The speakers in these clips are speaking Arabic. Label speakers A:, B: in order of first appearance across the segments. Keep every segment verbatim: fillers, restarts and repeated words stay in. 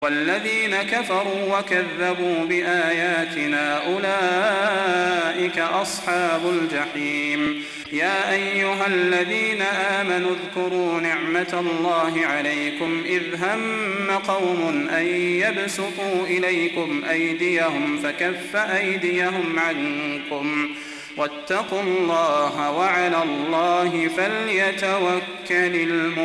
A: والذين كفروا وكذبوا بآياتنا أولئك أصحاب الجحيم. يا أيها الذين آمنوا اذكروا نعمة الله عليكم إذ هم قوم أن يبسطوا إليكم أيديهم فكف أيديهم عنكم واتقوا الله وعلى الله فليتوكل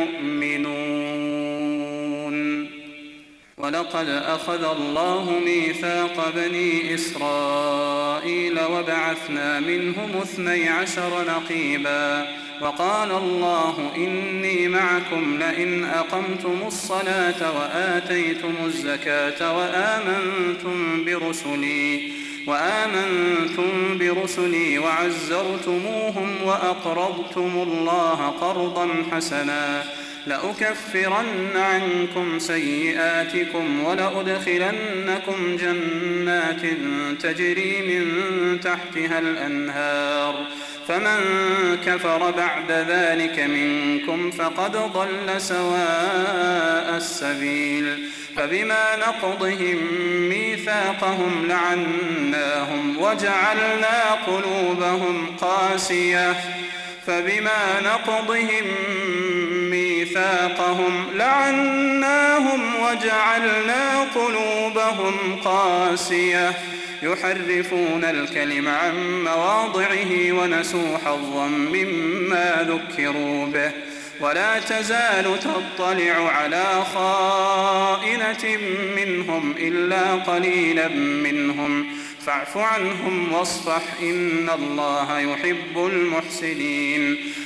A: المؤمنون. ولقد أخذ الله ميثاق بني إسرائيل وبعثنا منهم اثني عشر نقيبا وقال الله إني معكم لئن أقمتم الصلاة وآتيتم الزكاة وآمنتم برسلي وآمنتم برسلي وعزرتموهم وأقرضتم الله قرضا حسنا لأكفرن عنكم سيئاتكم ولأدخلنكم جنات تجري من تحتها الأنهار فمن كفر بعد ذلك منكم فقد ضل سواء السبيل. فبما نقضهم ميثاقهم لعناهم وجعلنا قلوبهم قاسية فبما نقضهم ميثاقهم لعناهم وجعلنا قلوبهم قاسية يحرفون الكلم عن مواضعه ونسوا حظا مما ذكروا به ولا تزال تطلع على خائنة منهم إلا قليلا منهم فاعف عنهم واصفح إن الله يحب المحسنين.